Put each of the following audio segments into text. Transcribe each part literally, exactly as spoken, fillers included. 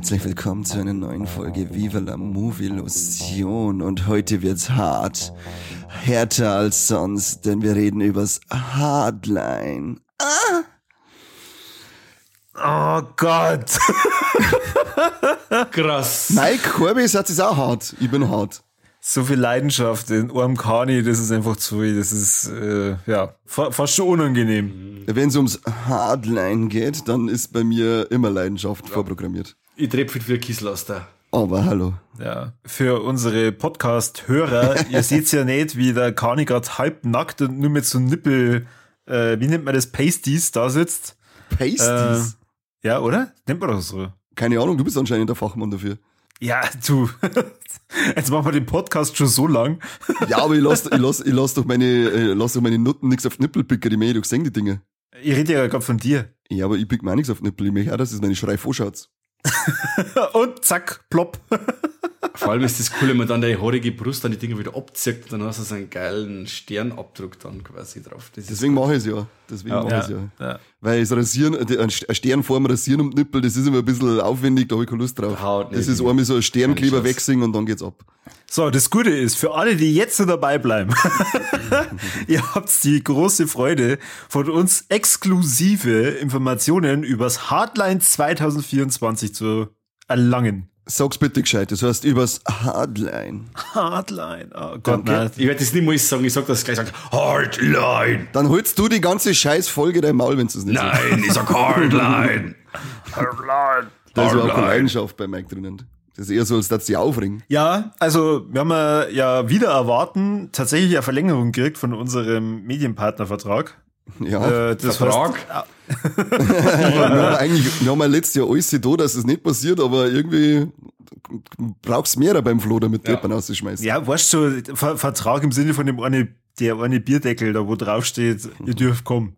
Herzlich willkommen zu einer neuen Folge Viva la Movie-Losion. Und heute wird's hart. Härter als sonst, denn wir reden übers Hardline. Ah! Oh Gott. Krass. Mike, Corby sagt es auch hart. Ich bin hart. So viel Leidenschaft in einem Kani, das ist einfach zu viel. Das ist, äh, ja, fa- fast schon unangenehm. Wenn es ums Hardline geht, dann ist bei mir immer Leidenschaft ja. vorprogrammiert. Ich treffe für Kieselaster. Aber hallo. Ja, für unsere Podcast-Hörer, ihr seht's ja nicht, wie der Kani gerade halb nackt und nur mit so Nippel, äh, wie nennt man das, Pasties da sitzt. Pasties? Äh, ja, oder? Nennt man doch so. Keine Ahnung, du bist anscheinend der Fachmann dafür. Ja, du. Jetzt machen wir den Podcast schon so lang. Ja, aber ich lass, ich lass, ich lass doch meine, äh, lass doch meine Nutten nix auf Nippel picken, ich meine, du sehen die Dinge. Ich rede ja gerade von dir. Ja, aber ich pick mir auch nix auf Nippel, ich möchte auch, dass es meine Schrei vorschaut. Und zack, plopp. Vor allem ist das cool, wenn man dann die haarige Brust an die Dinger wieder abzieht, dann hast du so einen geilen Sternabdruck dann quasi drauf. Das Deswegen mache ich es ja. Deswegen Ja. mache ich es ja. Ja. Weil das Rasieren, ein Sternform rasieren um die Nippel, das ist immer ein bisschen aufwendig, da habe ich keine Lust drauf. Haut nicht Das ist hin. einmal so ein Sternkleber Keine Chance. wegsingen und dann geht's ab. So, das Gute ist, für alle, die jetzt noch dabei bleiben, ihr habt die große Freude, von uns exklusive Informationen übers Hardline zwanzig vierundzwanzig zu erlangen. Sag's bitte gescheit, das heißt übers Hardline. Hardline, oh Gott, Okay. nein. Ich werde das nicht mal sagen, ich sag das gleich, sagen, Hardline. Dann holst du die ganze scheiß Folge dein Maul, wenn du es nicht sagst. Nein, ich sag Hardline. Hardline. Da ist überhaupt keine Hardline. Leidenschaft bei Mike drinnen. Das ist eher so, als dass die aufringen. Ja, also wir haben ja, ja wieder erwarten, tatsächlich eine Verlängerung gekriegt von unserem Medienpartnervertrag. Ja. Äh, das Vertrag? heißt, wir haben eigentlich, wir haben ja letztes Jahr alles da, dass es nicht passiert, aber irgendwie brauchst du mehr beim Flo, damit Ja. Deppen rausschmeißen. ja, weißt du, Ver- Vertrag im Sinne von dem eine, der eine Bierdeckel, da wo drauf steht, ihr dürft kommen.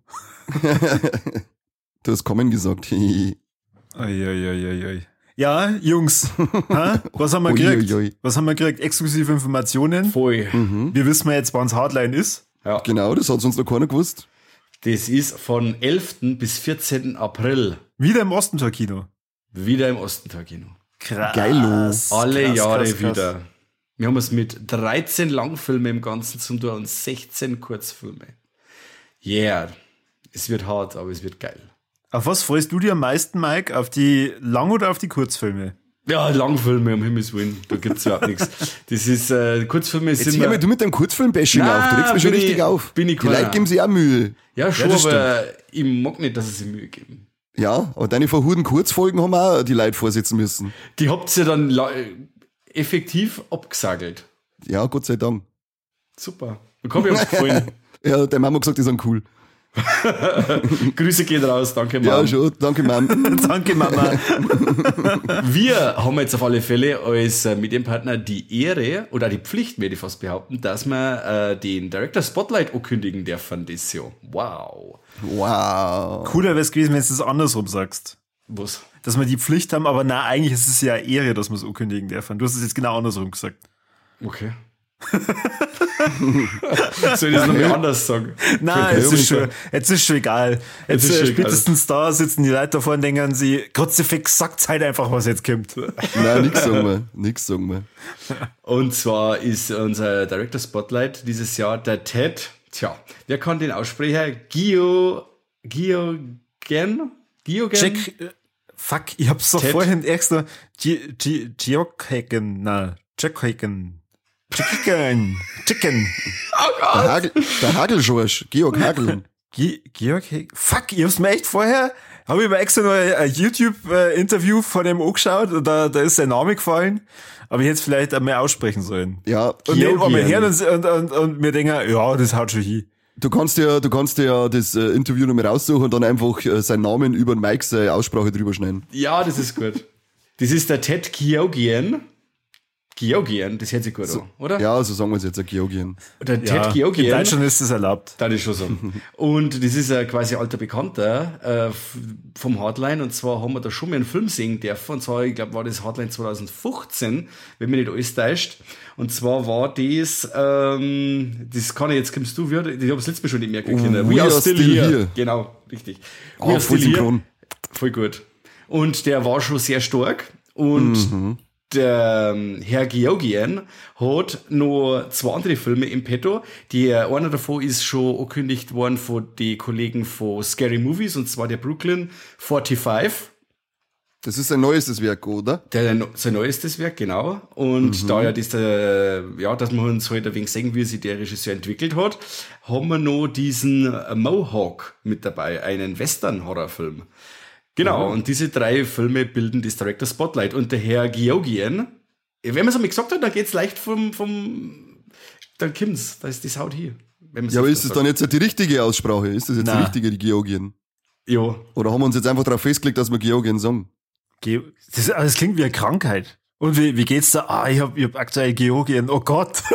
Du hast kommen gesagt. Eieieiei. Ja, Jungs, hä? Was haben wir Ui, gekriegt? ui, ui. Was haben wir gekriegt? Exklusive Informationen. Voll. Wir wissen ja jetzt, wann's Hardline ist. Ja. Genau, das hat uns noch keiner gewusst. Das ist von elften bis vierzehnten April Wieder im Ostentor-Kino. wieder im Ostentor-Kino. Krass. Geilo. Alle krass, Jahre krass, krass. wieder. Wir haben es mit dreizehn Langfilme im Ganzen zum tun und sechzehn Kurzfilme. Yeah. Es wird hart, aber es wird geil. Auf was freust du dir am meisten, Mike? Auf die Lang- oder auf die Kurzfilme? Ja, Langfilme, um Himmels Willen. Da gibt's überhaupt nichts. Das ist, äh, Kurzfilme Jetzt sind hör mal mir, du mit deinem Kurzfilm-Bashing Nein, auf. Du regst mich schon bin richtig ich- auf. bin ich Die keiner. Leute geben sich auch Mühe. ja, schon, das aber ich mag nicht, dass sie sich Mühe geben. Ja, aber deine verhuden Kurzfolgen haben auch die Leute vorsitzen müssen. Die habt ihr dann la- effektiv abgesagelt. Ja, Gott sei Dank. Super. Da kann mir auch gefallen. Ja, deine Mama hat gesagt, die sind cool. Grüße gehen raus, danke Mann. Ja, schon. Danke, Mann. Danke, Mama. Wir haben jetzt auf alle Fälle als äh, Medienpartner die Ehre oder die Pflicht, würde ich fast behaupten, dass wir äh, den Director Spotlight ankündigen dürfen dieses Jahr. Wow. Wow. Cooler wäre es gewesen, wenn du es andersrum sagst. Was? Dass wir die Pflicht haben, aber na, eigentlich ist es ja eine Ehre, dass wir es ankündigen dürfen. Du hast es jetzt genau andersrum gesagt. Okay. Soll ich das noch mal anders sagen? Nein, jetzt ist, schon, jetzt ist schon egal. Jetzt, Jetzt ist äh, schon spätestens da sitzen die Leute davor und denken sie, Kruzifix, sagt halt einfach, was jetzt kommt. Nein, nix sagen wir. Nix sagen wir. Und zwar ist unser Director Spotlight dieses Jahr der Ted, tja, wer kann den aussprechen? Gio, Gio Gen? Gio Gen? Jack, äh, fuck, ich hab's doch Ted. vorhin extra, G- G- Georghagen, na, Jackhagen, Chicken, Chicken, Der, Hagel, der Hagelschorsch. Georg Hagel. Ge- Georghagen, fuck, ich hab's mir echt vorher, hab ich mir extra noch ein YouTube-Interview von dem angeschaut, und da, da ist sein Name gefallen, aber ich hätte es vielleicht einmal aussprechen sollen. Ja, Und wir Georgian. einmal hören und, und, und, und wir denken, ja, das haut schon hin. Du kannst ja, du kannst ja das äh, Interview noch mal raussuchen und dann einfach äh, seinen Namen über den Mike seine Aussprache drüber schneiden. Ja, das ist gut. Das ist der Ted Georgian. Georgian, das hört sich gut an, oder? Ja, so sagen wir es jetzt, ein Georgien. Der Ja, Ted in Georgian. Deutschland ist das erlaubt. Das ist schon so. Und das ist ein quasi alter Bekannter äh, f- vom Hardline. Und zwar haben wir da schon mal einen Film sehen dürfen. Und zwar, ich glaube, war das Hardline zwanzig fünfzehn, wenn mich nicht alles täuscht. Und zwar war das, ähm, das kann ich jetzt, kommst du wieder, ich habe es letztes Mal schon nicht mehr gekriegt. We are still here. Genau, richtig. Ah, voll synchron. Voll gut. Und der war schon sehr stark. Und mhm. der Herr Georgian hat noch zwei andere Filme im Petto. Die, einer davon ist schon angekündigt worden von den Kollegen von Scary Movies, und zwar der Brooklyn fünfundvierzig. Das ist sein neuestes Werk, oder? Der, sein neuestes Werk, genau. Und mhm. da ja, das, äh, ja, dass man uns halt ein wenig sehen, wie sich der Regisseur entwickelt hat, haben wir noch diesen Mohawk mit dabei, einen Western-Horrorfilm. Genau, mhm. und diese drei Filme bilden das Director Spotlight. Und der Herr Georgian, wenn man es einmal gesagt hat, dann geht's leicht vom, vom, dann kommt's, da ist das Haut hier. Ja, aber ist das dann jetzt die richtige Aussprache? Ist das jetzt Nein. die richtige, die Georgian? Ja. Oder haben wir uns jetzt einfach darauf festgelegt, dass wir Georgian sagen? Das, das klingt wie eine Krankheit. Und wie, wie geht's da? Ah, ich hab, ich hab aktuell Georgien. Oh Gott.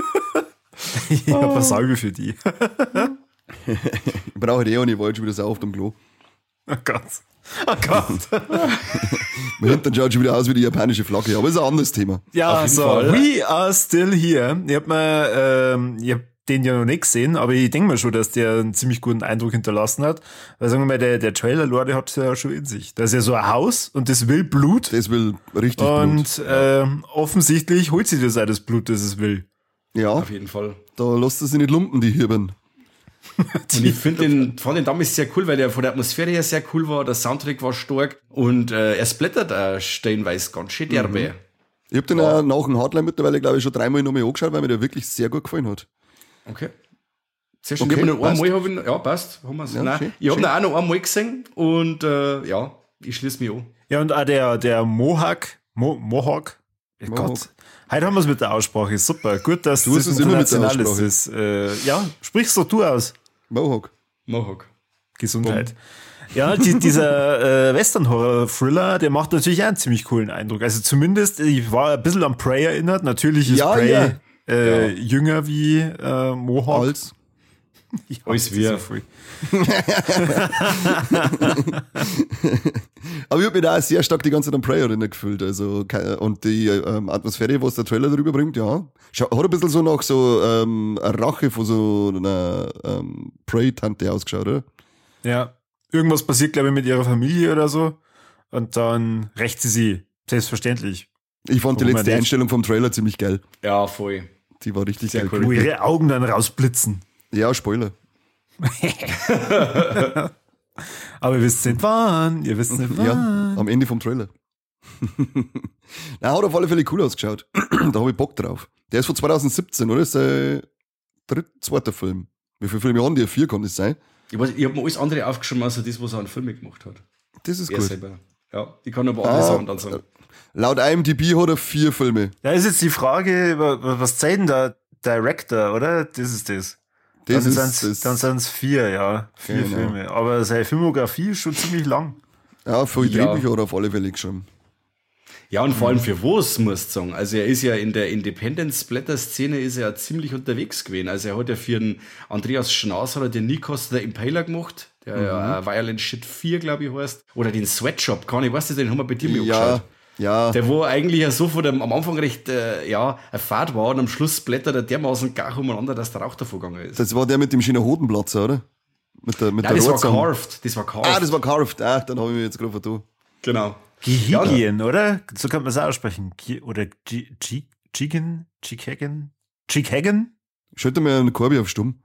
Ich hab eine Salbe für die. Ich brauche die auch nicht, weil ich schon wieder sau auf dem Klo. Oh Gott. Oh Gott. Mein Hintern schaut schon wieder aus wie die japanische Flagge, aber ist ein anderes Thema. Ja, so. Fall. We are still here. Ich hab mir, ähm, ich hab den ja noch nicht gesehen, aber ich denke mir schon, dass der einen ziemlich guten Eindruck hinterlassen hat. Weil sagen wir mal, der, der Trailer, Lorde, hat es ja schon in sich. Das ist ja so ein Haus und das will Blut. Das will richtig und, Blut. Und ähm, offensichtlich holt sich das auch das Blut, das es will. Ja. Auf jeden Fall. Da lässt er sich nicht lumpen, die Hirben. Und ich finde den, fand den damals sehr cool, weil der von der Atmosphäre her sehr cool war, der Soundtrack war stark und äh, er splattert auch stellenweise ganz schön derbe. Mhm. Ich hab den ja. auch nach dem Hardline mittlerweile, glaube ich, schon dreimal nochmal angeschaut, weil mir der wirklich sehr gut gefallen hat. Okay. Sehr schön. Okay, ich hab noch passt. einmal, hab ich, ja, passt. Haben wir's. Ja, Nein, schön, ich habe schön. ihn auch noch einmal gesehen und äh, ja, ich schließe mich an. Ja, und auch der, der Mohawk, Mo, Mohawk, oh Gott. Heute haben wir es mit der Aussprache, super. Gut, dass du das es immer mit der international Aussprache. ist. Äh, ja, sprichst doch du aus. Mohawk. Mohawk. Gesundheit. Boom. Ja, die, dieser äh, Western-Horror-Thriller, der macht natürlich auch einen ziemlich coolen Eindruck. Also zumindest, ich war ein bisschen an Prey erinnert. Natürlich ist Ja, Prey ja. Äh, Ja. jünger wie äh, Mohawk. Als. Ja, Alles das ist wir. so früh. Aber ich hab mich da auch sehr stark die ganze Zeit an Prey erinnert gefühlt. Also, ke- und die ähm, Atmosphäre, was der Trailer darüber bringt, ja. Schau, hat ein bisschen so nach so ähm, eine Rache von so einer ähm, Prey-Tante ausgeschaut, oder? Ja, irgendwas passiert, glaube ich, mit ihrer Familie oder so. Und dann rächt sie sie. Selbstverständlich. Ich fand die Warum letzte nicht? Einstellung vom Trailer ziemlich geil. Ja, voll. Die war richtig Sehr geil. cool. Wo creepy. ihre Augen dann rausblitzen. Ja, Spoiler. Aber ihr wisst nicht wann. Ihr wisst nicht wann. Ja, am Ende vom Trailer. Na, hat auf alle Fälle cool ausgeschaut. Da habe ich Bock drauf. Der ist von zwanzig siebzehn, oder? Das ist der dritte, zweiter Film. Wie viele Filme haben die? Vier kann das sein? Ich, weiß- ich habe mir alles andere aufgeschrieben, als das, was er an Filme gemacht hat. Das ist Er gut. selber. Ja, ich kann aber andere Ah, Sachen dann sagen. Laut I M D B hat er vier Filme. Da ist jetzt die Frage, wa- wa- was zeigt denn der Director, oder? Das ist das. Das dann ist sind's, das. dann sind es vier, ja. Vier Genau. Filme. Aber seine Filmografie ist schon ziemlich lang. Ja, voll Ja. Drehbücher hat er auf alle Fälle geschrieben. Ja, und vor allem für was, musst du sagen. Also er ist ja in der Independent-Splatter-Szene ist er ja ziemlich unterwegs gewesen. Also er hat ja für den Andreas Schnaas hat er den Nikos the Impaler gemacht, der ja Violent Shit vier, glaube ich, heißt. Oder den Sweatshop, kann ich weiß nicht, den haben wir bei dir mal Ja, angeschaut. ja. Der wo eigentlich ja so von dem, am Anfang recht, äh, ja, ein Fahrt war und am Schluss blättert er dermaßen gar umeinander, dass der Rauch davon gegangen ist. Das war der mit dem schönen Hodenplatzer, oder? Mit der, mit Nein, der das war Rotzang. carved. Das war carved. Ah, das war carved. Ah, dann habe ich mich jetzt gerade vertan. genau. Gehigien, oder? So könnte man es auch aussprechen. Gi- Oder G- G- Chicken? Chickhagen? Chickhagen? Schalte mir einen Korbi auf Stumm.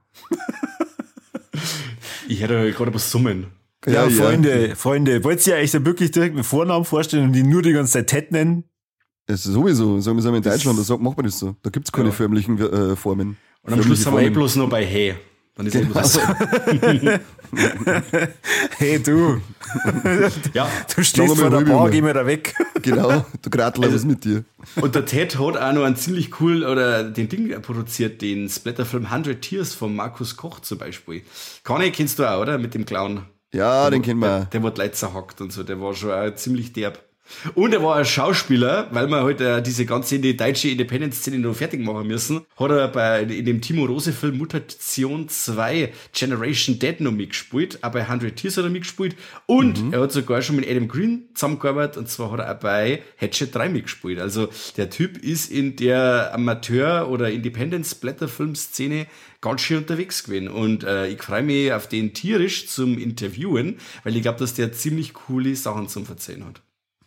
Ich hätte gerade was summen. Ja, Freunde, Freunde, wollt ihr euch da wirklich direkt mit Vornamen vorstellen und die nur die ganze Zeit Ted nennen? Das ist sowieso. Sagen wir es in Deutschland, da sagt, macht man das so. Da gibt es keine Ja. förmlichen äh, Formen. Und am Schluss Förmliche sind wir eh Formen. bloß noch bei Hey. Dann ist eh bloß Hey du, Ja, du stehst Sagen wir vor mal der ruhig Bar, mal. geh mir da weg. Genau, du Gratler, was ist mit dir? und der Ted hat auch noch einen ziemlich cool, oder den Ding produziert, den Splatterfilm hundred Tears von Markus Koch zum Beispiel. Conny kennst du auch, oder? Mit dem Clown. Ja, den kennen Der, wir. der wurde Leute zerhackt und so, der war schon auch ziemlich derb. Und er war ein Schauspieler, weil wir halt äh, diese ganze die deutsche Independent-Szene noch fertig machen müssen, hat er bei, in dem Timo Rose-Film Mutation zwei Generation Dead noch mitgespielt, auch bei hundred Tears hat er mitgespielt und er hat sogar schon mit Adam Green zusammengearbeitet und zwar hat er auch bei Hatchet drei mitgespielt. Also der Typ ist in der Amateur- oder Independent-Splatter-Film-Szene ganz schön unterwegs gewesen und äh, ich freue mich auf den tierisch zum Interviewen, weil ich glaube, dass der ziemlich coole Sachen zum Verzeihen hat.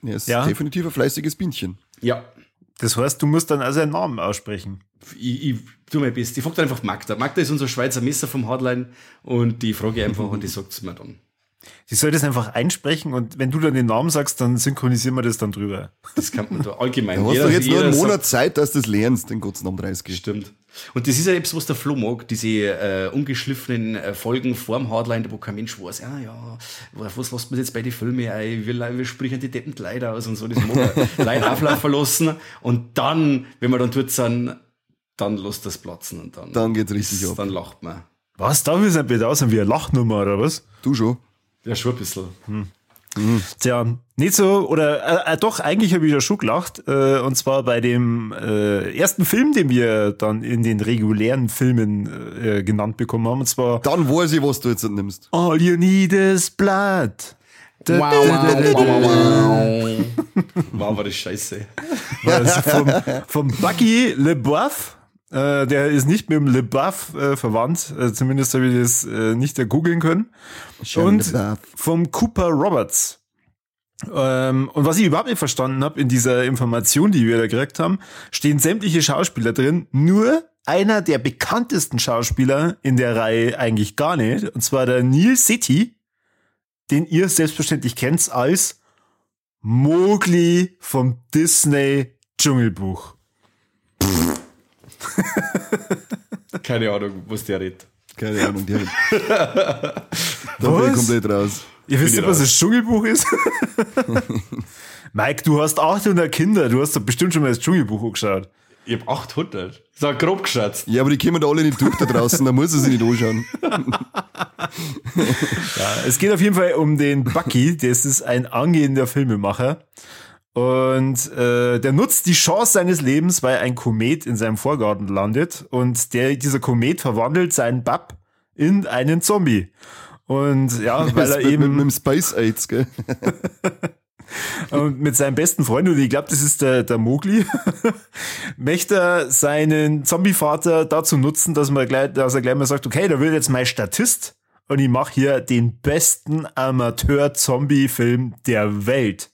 Er ist Ja. definitiv ein fleißiges Bienchen. Ja. Das heißt, du musst dann also einen Namen aussprechen. Ich, ich tu mein Bestes. Ich frage dann einfach Magda. Magda ist unser Schweizer Messer vom Hardline und die frage ich einfach und die sagt es mir dann. Sie soll das einfach einsprechen und wenn du dann den Namen sagst, dann synchronisieren wir das dann drüber. Das kann man da allgemein. Du hast Jeder- doch jetzt nur jeder einen sagt- Monat Zeit, dass du das lernst, den Gottes Namen dreißig. Stimmt. Und das ist ja etwas, was der Flo mag, diese äh, ungeschliffenen äh, Folgen vorm Hardline, wo kein Mensch weiß, ja, ja, was lässt man jetzt bei den Filmen ein, wir, wir sprechen die deppen Leute aus und so, das mag er Leute auflaufen lassen und dann, wenn wir dann dort sind, dann lässt das platzen und dann, Dann geht's richtig ab. dann lacht man. Was, da will es ein bitte aus wie eine Lachnummer oder was? Du schon. Ja, schon ein bisschen. Tja, nicht so, oder äh, äh, doch, eigentlich habe ich ja schon gelacht, äh, und zwar bei dem äh, ersten Film, den wir dann in den regulären Filmen äh, genannt bekommen haben, und zwar Dann weiß ich, was du jetzt nimmst. All You Need Is Blood. Da, Wow, da, da, da, da, wow, wow. Wow, war das scheiße. Also vom, vom Bucky LeBoeuf. Äh, der ist nicht mit dem LeBoeuf äh, verwandt. Äh, zumindest habe ich das äh, nicht googeln können. Shia Und LaBeouf. vom Cooper Roberts. Ähm, und was ich überhaupt nicht verstanden habe in dieser Information, die wir da gekriegt haben, stehen sämtliche Schauspieler drin. Nur einer der bekanntesten Schauspieler in der Reihe eigentlich gar nicht. Und zwar der Neil Setti, den ihr selbstverständlich kennt als Mowgli vom Disney Dschungelbuch. Keine Ahnung, was der redet. Keine Ahnung, die Da bin ich Was? komplett raus. Ihr wisst Bin nicht, was ich das Dschungelbuch ist? Mike, du hast achthundert Kinder, du hast doch bestimmt schon mal das Dschungelbuch angeschaut. Ich hab achthundert. Das ist grob geschätzt. Ja, aber die kommen da alle nicht durch da draußen, da muss er sich nicht anschauen. Ja, es geht auf jeden Fall um den Bucky, das ist ein angehender Filmemacher. Und äh, der nutzt die Chance seines Lebens, weil ein Komet in seinem Vorgarten landet. Und der, dieser Komet verwandelt seinen Bub in einen Zombie. Und ja, weil er mit, mit, mit eben dem Space AIDS, gell? und mit seinem besten Freund, und ich glaube, das ist der, der Mowgli, möchte er seinen Zombie-Vater dazu nutzen, dass, man gleich, dass er gleich mal sagt, okay, da will jetzt mein Statist und ich mache hier den besten Amateur-Zombie-Film der Welt.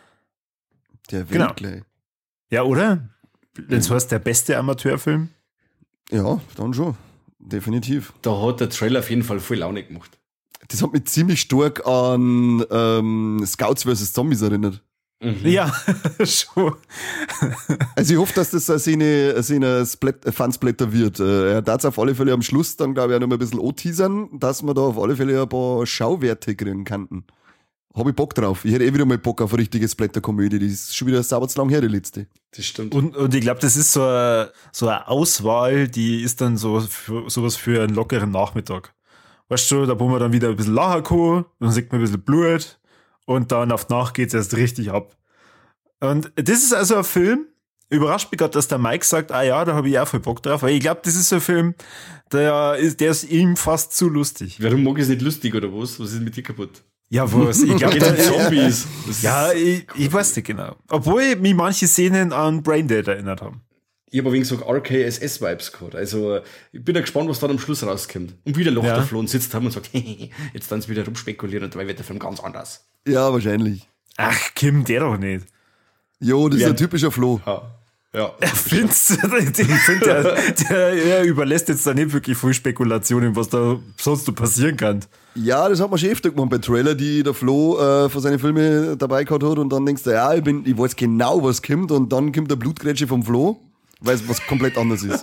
Der will Genau. gleich. Ja, oder? Das heißt, der beste Amateurfilm? Ja, dann schon. Definitiv. Da hat der Trailer auf jeden Fall voll Laune gemacht. Das hat mich ziemlich stark an ähm, Scouts versus. Zombies erinnert. Ja, schon. Also ich hoffe, dass das eine seine, seine Splat- Fansblätter wird. Äh, Er darf auf alle Fälle am Schluss dann, glaube ich, auch noch mal ein bisschen anteasern, dass wir da auf alle Fälle ein paar Schauwerte kriegen könnten. Habe ich Bock drauf. Ich hätte eh wieder mal Bock auf eine richtige Splatterkomödie. Die ist schon wieder sauber zu lang her, die letzte. Das stimmt. Und, und ich glaube, das ist so eine, so eine Auswahl, die ist dann so für, sowas für einen lockeren Nachmittag. Weißt du, da wo man dann wieder ein bisschen lachen kann, dann sieht man ein bisschen Blut und dann auf die Nacht geht's erst richtig ab. Und das ist also ein Film, überrascht mich gerade, dass der Mike sagt, ah ja, da habe ich auch voll Bock drauf, weil ich glaube, das ist so ein Film, der ist, der ist ihm fast zu lustig. Warum mag ich es nicht lustig oder was? Was ist mit dir kaputt? Ja, was? Ich glaube, Geht um Zombies. Das ja, ist, ich, ich weiß nicht genau. Obwohl mich manche Szenen an Braindead erinnert haben. ich habe ein wenig so R K S S-Vibes gehabt. Also, ich bin ja gespannt, was dann am Schluss rauskommt. Und wieder lacht Ja. der Flo und sitzt da und sagt, jetzt dann wieder rumspekulieren und dabei wird der Film ganz anders. Ja, wahrscheinlich. Ach, Kim, der doch nicht. Jo, das Ja. ist ein typischer Flo. Ja. Ja. Findest du? Ich finde, der, der, der überlässt jetzt da nicht wirklich viel Spekulationen, was da sonst so passieren kann. Ja, das hat man schon öfter gemacht bei Trailer, die der Flo äh, von seinen Filmen dabei gehabt hat und dann denkst du, ja, ich, bin, ich weiß genau, was kommt und dann kommt der Blutgrätsche vom Flo, weil es was komplett anderes ist.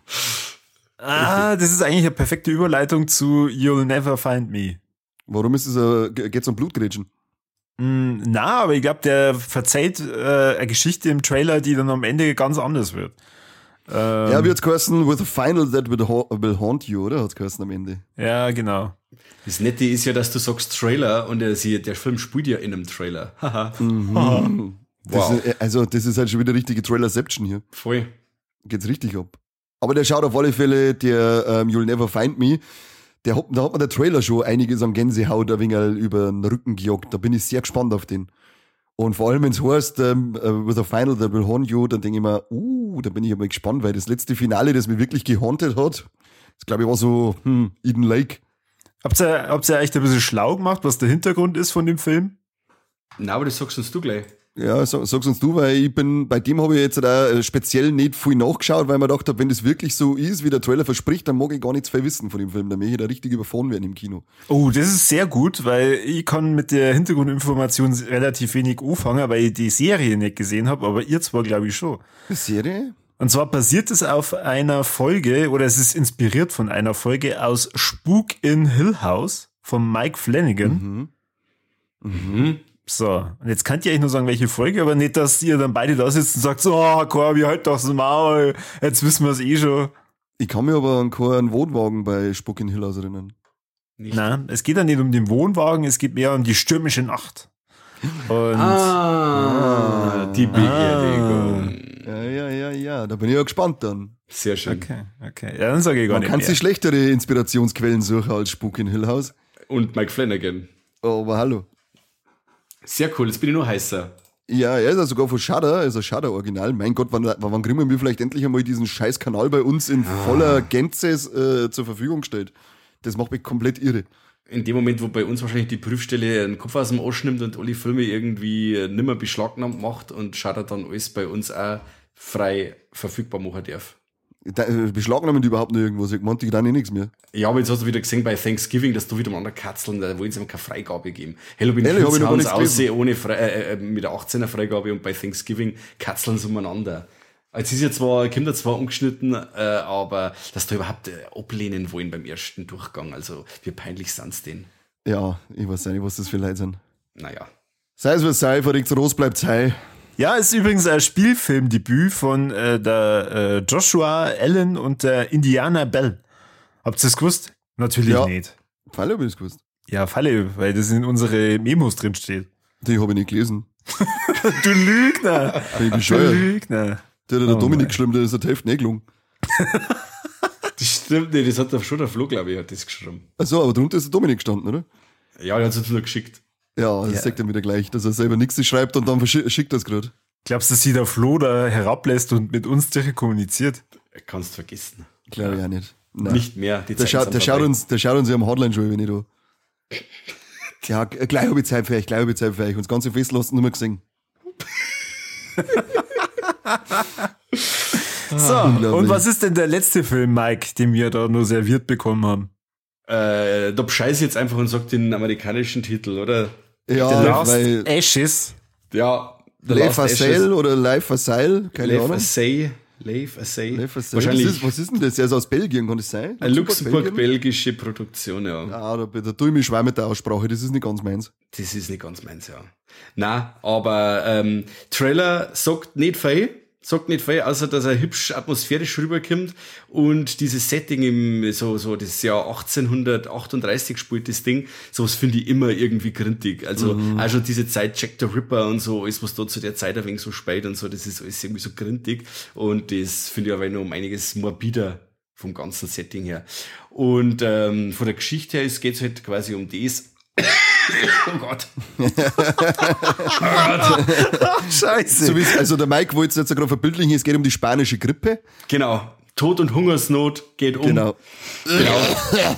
Ah, das ist eigentlich eine perfekte Überleitung zu You'll Never Find Me. Warum ist es, äh, geht's um Blutgrätschen? Mm, na, aber ich glaube, der verzeiht äh, eine Geschichte im Trailer, die dann am Ende ganz anders wird. Ähm, Ja, wie hat's geheißen, with a final that will, ha will haunt you, oder? Hat's geheißen am Ende. Ja, genau. Das Nette ist ja, dass du sagst Trailer und der, sie- der Film spielt ja in einem Trailer. Haha. Das Wow. ist, äh, also, das ist halt schon wieder richtige Trailerception hier. Voll. Geht's richtig ab. Aber der schaut auf alle Fälle, der ähm, You'll Never Find Me, der hat, da hat mir der Trailer schon einiges an Gänsehaut ein wenig über den Rücken gejagt. Da bin ich sehr gespannt auf den. Und vor allem, wenn es heißt, ähm, uh, with a final that will haunt you, dann denke ich mir, uh, da bin ich aber gespannt, weil das letzte Finale, das mich wirklich gehauntet hat, das glaube ich war so, hm, Eden Lake. Habt ihr, habt ihr echt ein bisschen schlau gemacht, was der Hintergrund ist von dem Film? Na, aber das sagst uns du gleich. Ja, sag, sag's uns du, weil ich bin, bei dem habe ich jetzt auch speziell nicht viel nachgeschaut, weil ich mir gedacht habe, wenn das wirklich so ist, wie der Trailer verspricht, dann mag ich gar nichts viel wissen von dem Film. Dann möchte ich da richtig überfahren werden im Kino. Oh, das ist sehr gut, weil ich kann mit der Hintergrundinformation relativ wenig anfangen, weil ich die Serie nicht gesehen habe, aber ihr zwar glaube ich schon. Die Serie? Und zwar basiert es auf einer Folge, oder es ist inspiriert von einer Folge aus Spuk in Hill House von Mike Flanagan. Mhm. Mhm. So, und jetzt könnt ihr euch nur sagen, welche Folge, aber nicht, dass ihr dann beide da sitzt und sagt, so, oh, Corby, halt doch das Maul, jetzt wissen wir es eh schon. Ich kann mir aber an keinen Wohnwagen bei Spuk in Hill House erinnern. Nicht. Nein, es geht ja nicht um den Wohnwagen, es geht mehr um die stürmische Nacht. Und ah, die Beerdigung. Ja, ja, ja, ja, da bin ich ja gespannt dann. Sehr schön. Okay, okay, ja, dann sage ich gar Man nicht kann mehr. sich schlechtere Inspirationsquellen suchen als Spuk in Hill House. Und Mike Flanagan. Oh, aber hallo. Sehr cool, jetzt bin ich nur heißer. Ja, er ist ja sogar von Shudder, also Shudder-Original. Mein Gott, wann, wann kriegen wir vielleicht endlich einmal diesen scheiß Kanal bei uns in voller Gänze äh, zur Verfügung gestellt? Das macht mich komplett irre. In dem Moment, wo bei uns wahrscheinlich die Prüfstelle einen Kopf aus dem Arsch nimmt und alle Filme irgendwie nimmer beschlagnahmt macht und Shudder dann alles bei uns auch frei verfügbar machen darf. Da, äh, beschlagnahmen die überhaupt noch irgendwas? Ich meinte, die dann eh nichts mehr. Ja, aber jetzt hast du wieder gesehen bei Thanksgiving, dass du wieder miteinander katzeln, da wollen sie ihm keine Freigabe geben. Halloween Ehrlich, hab ich noch gar hauen nichts aussehen ohne Fre äh, äh, mit der achtzehner Freigabe und bei Thanksgiving katzeln sie umeinander. Jetzt ist ja zwar, kommt ja zwar umgeschnitten, äh, aber dass da überhaupt äh, ablehnen wollen beim ersten Durchgang, also wie peinlich sind's denn? Ja, ich weiß nicht, was das für Leute sind. Naja. Sei es was sei, verrückt Rost bleibt hei. Ja, ist übrigens ein Spielfilmdebüt von äh, der äh, Joshua Allen und der Indiana Bell. Habt ihr das gewusst? Natürlich Ja. nicht. Falle habe ich das gewusst. Ja, Falle, weil das in unsere Memos drin steht. Die habe ich nicht gelesen. Du Lügner! Bin ich Du bescheuert. Lügner! Der hat der Oh Dominik mein. geschrieben, der ist der Hälfte nicht gelungen. Das stimmt nicht, das hat der schon der Flo, glaube ich, hat das geschrieben. Achso, aber drunter ist der Dominik gestanden, oder? Ja, er hat es uns nur geschickt. Ja, das Ja. sagt er wieder gleich, dass er selber nichts schreibt und dann verschi- schickt er es gerade. Glaubst du, dass sie der Flo da herablässt und mit uns direkt kommuniziert? Kannst vergessen. Glaube ich auch nicht. Nein. Nicht mehr. Die Der, Zeiten schaut, sind der, schaut vorbei. uns, der schaut uns ja am Hotline schon, wenn ich da. Ja, g- gleich habe ich Zeit für euch, gleich habe ich Zeit für euch. Und das ganze Fest lassen nur mal gesehen. So, unglaublich. und was ist denn der letzte Film, Mike, den wir da nur serviert bekommen haben? Äh, da scheiß jetzt einfach und sag den amerikanischen Titel, oder? Ja, The Last weil Ashes. Ja. The Life Last for Ashes. Sale oder Life for Sale, keine Life Ahnung. Assay. Life Assay. Life for Sale. Wahrscheinlich Was ist, was ist denn das? Der ist aus Belgien, kann das sein? eine Super Belgien? Luxemburg-belgische Produktion, ja. Ah, da, da tue ich mich schwer mit der Aussprache, das ist nicht ganz meins. Das ist nicht ganz meins, ja. Nein, aber ähm, Trailer sagt nicht viel, sagt nicht viel, außer dass er hübsch atmosphärisch rüberkommt und dieses Setting im, so, so, das Jahr achtzehnhundertachtunddreißig spielt das Ding, sowas finde ich immer irgendwie grintig. Also, auch schon diese Zeit Jack the Ripper und so, alles, was da zu der Zeit ein wenig so speit und so, das ist alles irgendwie so grintig und das finde ich aber noch um einiges morbider vom ganzen Setting her. Und, ähm, von der Geschichte her geht es halt quasi um das, oh Gott. Scheiße. So wie also der Mike wollte es jetzt gerade verbildlichen, es geht um die spanische Grippe. Genau. Tod und Hungersnot geht um. Genau. Genau.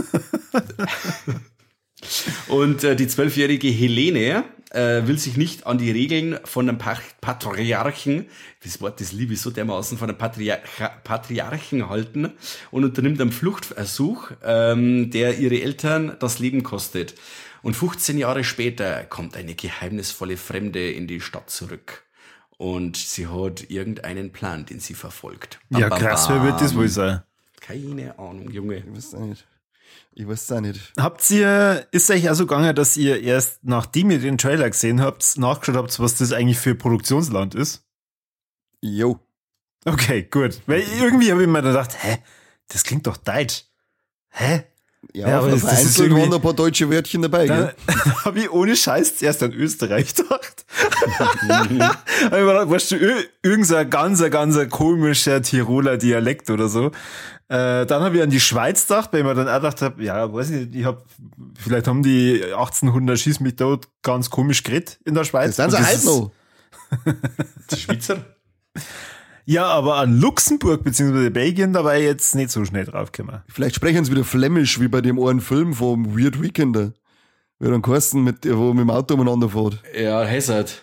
Und äh, die zwölfjährige Helene äh, will sich nicht an die Regeln von einem Pat- Patriarchen, das Wort, das liebe ich so dermaßen, von einem Patriar- Patriarchen halten und unternimmt einen Fluchtversuch, ähm, der ihre Eltern das Leben kostet. Und fünfzehn Jahre später kommt eine geheimnisvolle Fremde in die Stadt zurück. Und sie hat irgendeinen Plan, den sie verfolgt. Bam, Ja, bam, krass, bam. wer wird das wohl sein? Keine Ahnung, Junge. Ich weiß auch nicht. Ich weiß auch nicht. Habt ihr, ist euch also gegangen, dass ihr erst, nachdem ihr den Trailer gesehen habt, nachgeschaut habt, was das eigentlich für Produktionsland ist? Jo. Okay, gut. Weil irgendwie habe ich mir gedacht, hä, das klingt doch deutsch. Hä? Ja, Ja, aber aber das- das ist vereinzelt irgendwie- waren da ein paar deutsche Wörtchen dabei, Da, gell? da habe ich ohne Scheiß zuerst an Österreich gedacht. Hab ich mir gedacht, weißt du, ir- irgend so ein ganz, ein ganz ein komischer Tiroler Dialekt oder so. Äh, dann habe ich an die Schweiz gedacht, weil ich mir dann auch gedacht habe, ja, weiß nicht, ich hab, vielleicht haben die achtzehnhundert schieß mich tot ganz komisch geredet in der Schweiz. Das sind sie Und alt ist- noch. Die Schweizer? Ja, aber an Luxemburg bzw. Belgien dabei jetzt nicht so schnell draufgekommen. Vielleicht sprechen sie wieder flämisch, wie bei dem einen Film vom Weird Weekender. Wie dann Carsten mit, wo mit dem Auto umeinander fährt. Ja, Hazard.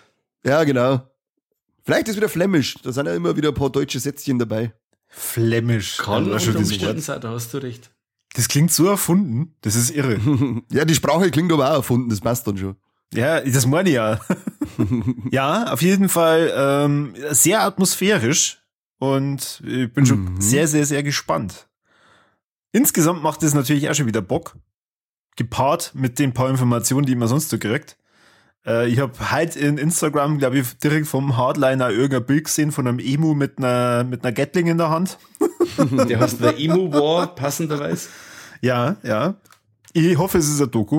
Ja, genau. Vielleicht ist wieder flämisch. Da sind ja immer wieder ein paar deutsche Sätzchen dabei. Flämisch. Kann Also, unter das, Umständen sein, da hast du recht. das klingt so erfunden. Das ist irre. Ja, die Sprache klingt aber auch erfunden, das passt dann schon. Ja, das meine ich ja. Ja, auf jeden Fall ähm, sehr atmosphärisch und ich bin schon Mhm. sehr, sehr, sehr gespannt. Insgesamt macht es natürlich auch schon wieder Bock. Gepaart mit den paar Informationen, die man sonst so kriegt. Äh, ich habe heute in Instagram, glaube ich, direkt vom Hardliner irgendein Bild gesehen von einem Emu mit einer, mit einer Gatling in der Hand. Der heißt der Emu War, passenderweise. Ja, ja. Ich hoffe, es ist ein Doku.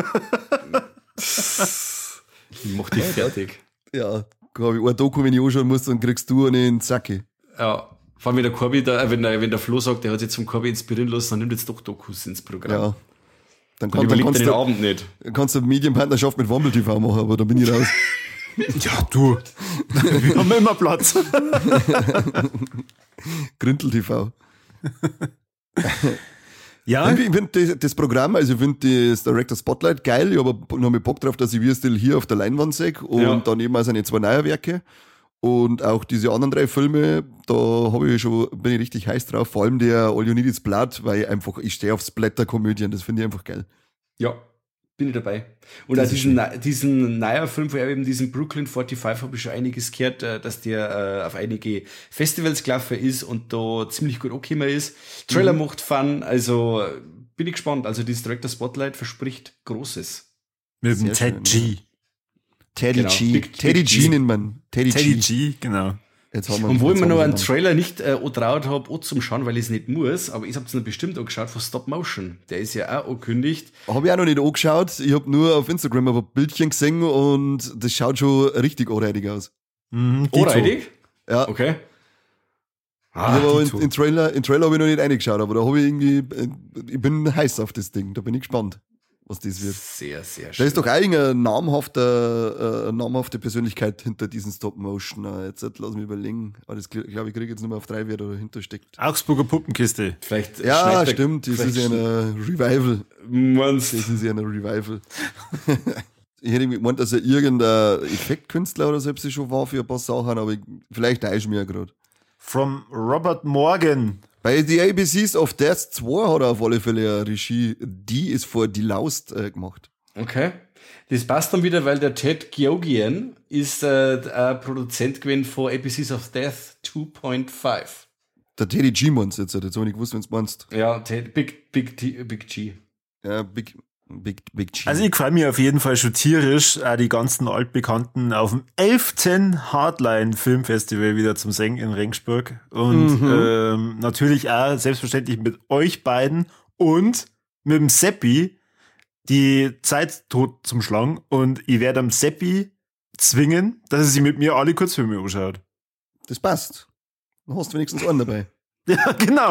Ich mach die fertig. Ja, habe ich ein Doku, wenn ich anschauen muss, dann kriegst du einen Zacke. Ja, vor allem wenn der Corby da, äh, wenn der, wenn der Flo sagt, der hat sich jetzt vom Corby inspirieren lassen, dann nimmt jetzt doch Dokus ins Programm. Ja. Dann, Und kann, dann überlebt kannst den du, Abend nicht. kannst du Medienpartnerschaft mit Womble T V machen, aber da bin ich raus. Ja, du. Wir haben immer Platz. Grindel T V. Ja, Ich finde das, das Programm, also ich finde das Director Spotlight geil. Ich habe noch mal Bock drauf, dass ich Würstel hier auf der Leinwand sehe und Ja. dann eben auch seine zwei Neuerwerke. Und auch diese anderen drei Filme, da habe ich schon, bin ich richtig heiß drauf. Vor allem der All You Need Is Blood, weil ich einfach, ich stehe auf Splatter-Komödien, das finde ich einfach geil. Ja, bin ich dabei. Und Das auch ist diesen, Neu- diesen neuer Film von eben diesen Brooklyn fünfundvierzig habe ich schon einiges gehört, äh, dass der äh, auf einige Festivals gelaufen ist und da ziemlich gut angekommen ist. Trailer Mhm. macht Fun, also äh, bin ich gespannt. Also dieses Director Spotlight verspricht Großes. mit dem Sehr Ted schön, G. Teddy Genau. G. Big- Teddy Big G G. nennt man. Teddy, Teddy G. G, genau. Jetzt haben wir, Und wo ich jetzt mir haben noch wir einen den Trailer nicht äh, angetraut habe, auch zum Schauen, weil ich es nicht muss, aber ich habe es mir bestimmt angeschaut von Stop Motion. Der ist ja auch angekündigt. Namen. Habe ich auch noch nicht angeschaut. Ich habe nur auf Instagram ein paar Bildchen gesehen und das schaut schon richtig anreidig aus. Mhm, Dito. Alrighty? Ja. Okay. ich habe aber in, Dito. in Trailer, in Trailer habe ich noch nicht reingeschaut, aber da habe ich irgendwie, äh, ich bin heiß auf das Ding. Da bin ich gespannt, was das wird. Sehr, sehr Da schön. ist doch auch irgendeine namhafte, äh, namhafte Persönlichkeit hinter diesen Stop-Motion. Äh, Jetzt lass mich überlegen. Aber das glaube ich, kriege jetzt nicht mehr auf drei, wer da dahinter steckt. Augsburger Puppenkiste. Vielleicht Ja, schneidet der- stimmt. Das vielleicht ist ja eine Revival. Meinst Das ist ja eine Revival. Ich hätte gemeint, dass er irgendein Effektkünstler oder selbst schon war für ein paar Sachen, aber ich, vielleicht täusche ich mich ja gerade. From Robert Morgan. Bei The A B Cs of Death zwei hat er auf alle Fälle eine Regie. Die ist vor Die Laust äh, gemacht. Okay. Das passt dann wieder, weil der Ted Geoghegan ist äh, ein Produzent gewesen von A B Cs of Death zwei Punkt fünf. Der Der Teddy G meinst du jetzt, jetzt habe ich nicht gewusst, wenn du meinst. Ja, Ted, Big, Big, T, Big G. Ja, Big, Big, Big G. Also ich freue mich auf jeden Fall schon tierisch, auch die ganzen Altbekannten auf dem elften Hardline Filmfestival wieder zum Singen in Regensburg. Und ähm, natürlich auch selbstverständlich mit euch beiden und mit dem Seppi die Zeit tot zum Schlagen. Und ich werde am Seppi zwingen, dass er sich mit mir alle Kurzfilme anschaut. Das passt. Dann hast du wenigstens einen dabei. Ja, genau.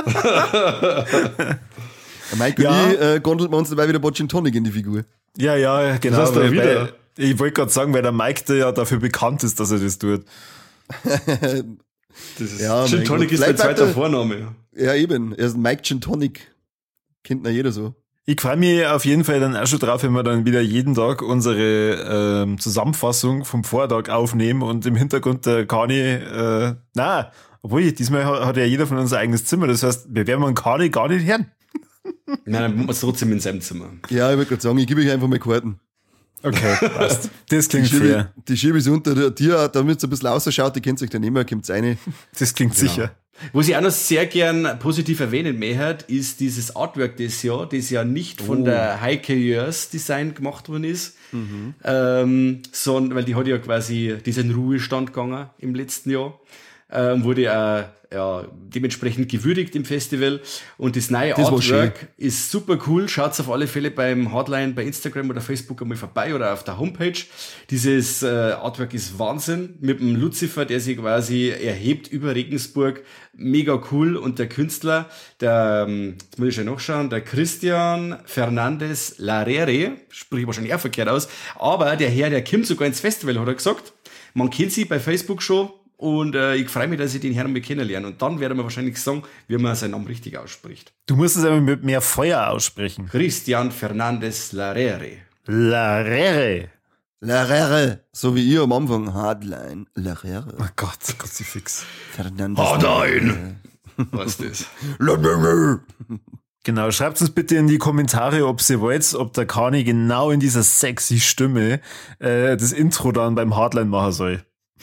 Der Mike Ja. und ich äh, gondeln wir uns dabei wieder ein paar Gin Tonic in die Figur. Ja, ja, genau. Das hast du weil, wieder. weil, ich wollte gerade sagen, weil der Mike der ja dafür bekannt ist, dass er das tut. Das ist, Ja, Gin mein Tonic Gott. ist mein Vielleicht zweiter hat er- Vorname. Ja, eben. Er ist Mike Gin Tonic. Kennt ja jeder so. Ich freue mich auf jeden Fall dann auch schon drauf, wenn wir dann wieder jeden Tag unsere ähm, Zusammenfassung vom Vortag aufnehmen und im Hintergrund der Kani, äh, na, obwohl diesmal hat, hat ja jeder von uns ein eigenes Zimmer, das heißt, wir werden einen Kani gar nicht hören. Nein, dann machen wir es trotzdem in seinem Zimmer. Ja, ich wollte gerade sagen, ich gebe euch einfach mal Karten. Okay, passt. Das Die klingt schiebe, fair. die schiebe ich so unter dir, damit es ein bisschen ausschaut, die kennt sich dann immer, kommt rein. Das klingt sicher. Was ich auch noch sehr gern positiv erwähnen möchte, ist dieses Artwork des Jahr, das ja nicht von Oh. der Heike Jörs Design gemacht worden ist, ähm, sondern, weil die hat ja quasi diesen Ruhestand gegangen im letzten Jahr, ähm, wurde ja, ja dementsprechend gewürdigt im Festival und das neue Das war Artwork ist super cool. Schaut auf alle Fälle beim Hardline bei Instagram oder Facebook einmal vorbei oder auf der Homepage. Dieses äh, Artwork ist Wahnsinn mit dem Lucifer, der sich quasi erhebt über Regensburg. Mega cool. Und der Künstler, der, ähm, jetzt muss ich schon nachschauen, der Christian Fernandez Larrere, sprich ich wahrscheinlich auch verkehrt aus, aber der Herr, der kommt sogar ins Festival, hat er gesagt. Man kennt sie bei Facebook schon. Und äh, ich freue mich, dass ich den Herrn mal kennenlerne. Und dann werden wir wahrscheinlich sagen, wie man seinen Namen richtig ausspricht. Du musst es aber mit mehr Feuer aussprechen. Christian Fernandez Larrere. Larere. Lerere. So wie ihr am Anfang. Hardline. Lerere. Oh Gott, Kruzifix. Fernandes. Hardline. Was ist das? Lerere. Genau, schreibt uns bitte in die Kommentare, ob ihr wollt, ob der Kani genau in dieser sexy Stimme äh, das Intro dann beim Hardline machen soll.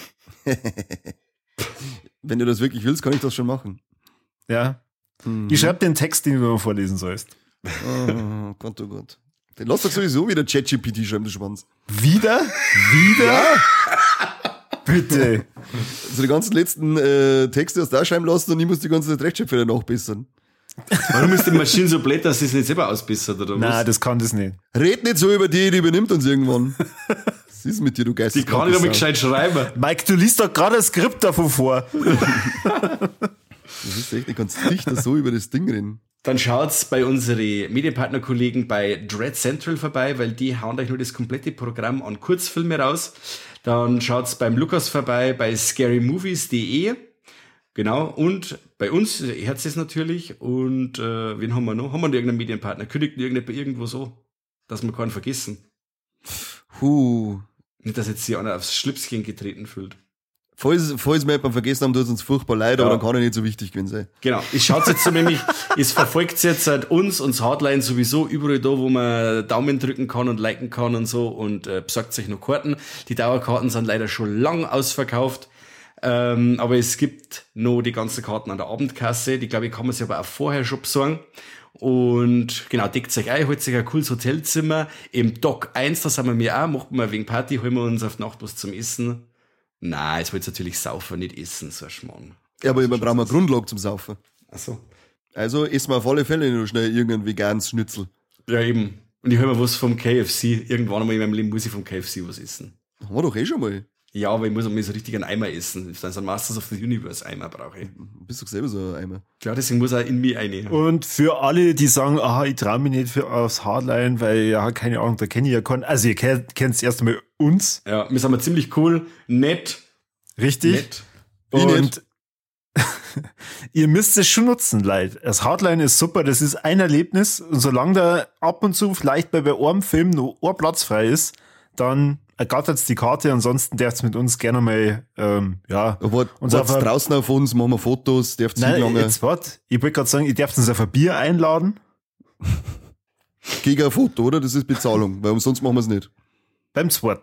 Wenn du das wirklich willst, kann ich das schon machen. Ja. Mhm. Ich schreibe den Text, den du noch vorlesen sollst. Oh Gott, oh Gott. Den lass doch sowieso wieder ChatGPT schreiben, du Schwanz. Wieder? Wieder? Ja. Bitte. Also die ganzen letzten äh, Texte hast du auch schreiben lassen und ich muss die ganze Zeit Rechtschreibfehler nachbessern. Warum ist die Maschine so blöd, dass sie es nicht selber ausbessert, oder was? Nein, das kann das nicht. Red nicht so über die, die übernimmt uns irgendwann. Was ist mit dir, du Geist? Die kann ich aber gescheit schreiben. Mike, du liest doch gerade ein Skript davon vor. Das ist echt, ich kannst nicht so über das Ding reden. Dann schaut's bei unseren Medienpartnerkollegen bei Dread Central vorbei, weil die hauen euch nur das komplette Programm an Kurzfilme raus. Dann schaut's beim Lukas vorbei bei scary movies punkt de. Genau, und bei uns, Herz ist natürlich, und äh, wen haben wir noch? Haben wir noch irgendeinen Medienpartner? Kündigt irgendjemand irgendwo so, dass wir keinen vergessen? Huh. Nicht, dass jetzt hier einer aufs Schlipschen getreten fühlt. Falls, falls wir jemanden vergessen haben, tut es uns furchtbar leid, Ja. aber dann kann er nicht so wichtig gewesen sein. Genau, es schaut jetzt so nämlich, es verfolgt jetzt seit uns, uns Hardline sowieso überall da, wo man Daumen drücken kann und liken kann und so, und äh, besorgt sich noch Karten. Die Dauerkarten sind leider schon lang ausverkauft. Ähm, aber es gibt noch die ganzen Karten an der Abendkasse, die glaube ich kann man sich aber auch vorher schon besorgen. Und genau, deckt euch ein, holt sich ein cooles Hotelzimmer im Dock eins, da sind wir mir auch, machen wir wegen Party, holen wir uns auf Nacht was zum Essen. Nein, jetzt wollt ihr natürlich saufen, nicht essen, so ein Schmarrn. Ja, aber man braucht eine Grundlage zum Saufen. Ach so. Also essen wir auf alle Fälle noch schnell irgendein veganes Schnitzel. Ja, eben. Und ich höre mir was vom K F C. Irgendwann einmal in meinem Leben muss ich vom K F C was essen. Haben wir doch eh schon mal. Ja, aber ich muss einmal so richtig einen Eimer essen. Das ist ein Masters of the Universe Eimer brauche ich. Bist doch selber so ein Eimer. Klar, deswegen muss er in mich rein. Und für alle, die sagen, aha, ich traue mich nicht für, aufs Hardline, weil, ja, keine Ahnung, da kenne ich ja keinen. Also ihr kennt kennt erst einmal uns. Ja, wir sind mal ziemlich cool, nett. Richtig. Nett. Und ihr müsst es schon nutzen, Leute. Das Hardline ist super, das ist ein Erlebnis. Und solange da ab und zu vielleicht bei einem Film noch ein Platz frei ist, dann ergattert die Karte, ansonsten dürft ihr mit uns gerne mal, ähm, ja. Aber uns wart's auf ein- draußen auf uns, machen wir Fotos, dürft ihr Nein, lange jetzt wart. Ich wollte gerade sagen, ihr dürft uns auf ein Bier einladen. gegen ein Foto, oder? Das ist Bezahlung, weil umsonst machen wir es nicht. Beim zweiten.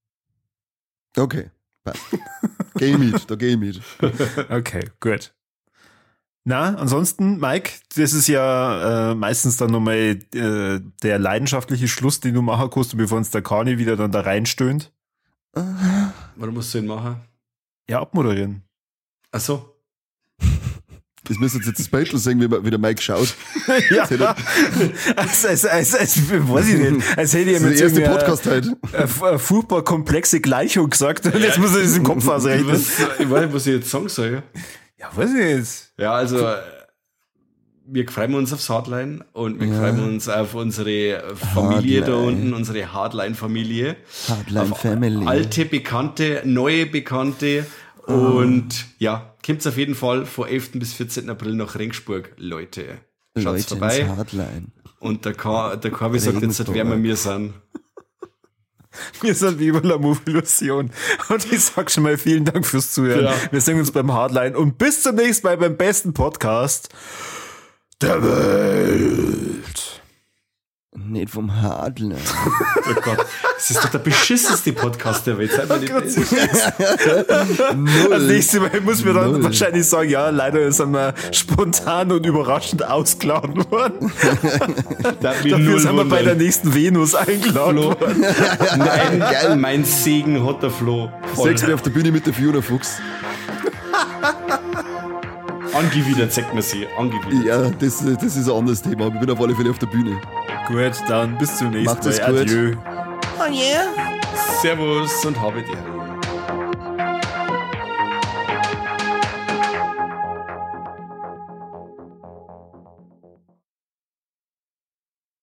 Okay, passt. Geh ich mit, da geh ich mit. Okay, gut. Na, ansonsten, Mike, das ist ja äh, meistens dann nochmal äh, der leidenschaftliche Schluss, den du machen kannst, bevor uns der Kani wieder dann da reinstöhnt. Warum musst du ihn machen? Ja, abmoderieren. Ach so. Das müsst ihr jetzt das Battle sehen, wie, man- wie der Mike schaut. Ja, als, als, als, als, weiß ich nicht, als hätte ich Das ihm ist jetzt der erste irgendwie Podcast heute. eine, eine furchtbar komplexe Gleichung gesagt und jetzt muss er das im Kopf ausrechnen. Was, ich weiß nicht, was ich jetzt sagen soll. Ja, weiß ich nicht. Ja, also äh, wir freuen uns aufs Hardline und wir Ja. freuen uns auf unsere Familie da Hardline. unten, unsere Hardline-Familie. Hardline Auf Family. Alte Bekannte, neue Bekannte. Und ja, kommt's auf jeden Fall von elften bis vierzehnten April nach Ringsburg, Leute. Schaut's Leute vorbei. ins Hardline. Und der, Ka der Kabi sagt jetzt, Ringsburg. wer wir mir sind. Wir sind Viva la Movilusion. Und ich sag schon mal vielen Dank fürs Zuhören. Ja. Wir sehen uns beim Hardline und bis zum nächsten Mal beim besten Podcast der Welt. Nicht vom Hardline. Oh Gott, das ist doch der beschissenste Podcast der Welt. Seid mal nicht böse. Null. Das nächste Mal muss mir dann Null. wahrscheinlich sagen, ja, leider sind wir spontan und überraschend ausgeladen worden. Dafür sind wir bei der nächsten Venus eingeladen Flo. worden. Nein, geil, mein Segen hat der Flo. Sechs Mal auf der Bühne mit der Fiona Fuchs. Angewidert, sagt man sie. Angewidert. Ja, das, das ist ein anderes Thema. Aber ich bin auf alle Fälle auf der Bühne. Gut, dann bis zum nächsten Macht es Mal. gut. Adieu. Servus und habe die Ehre.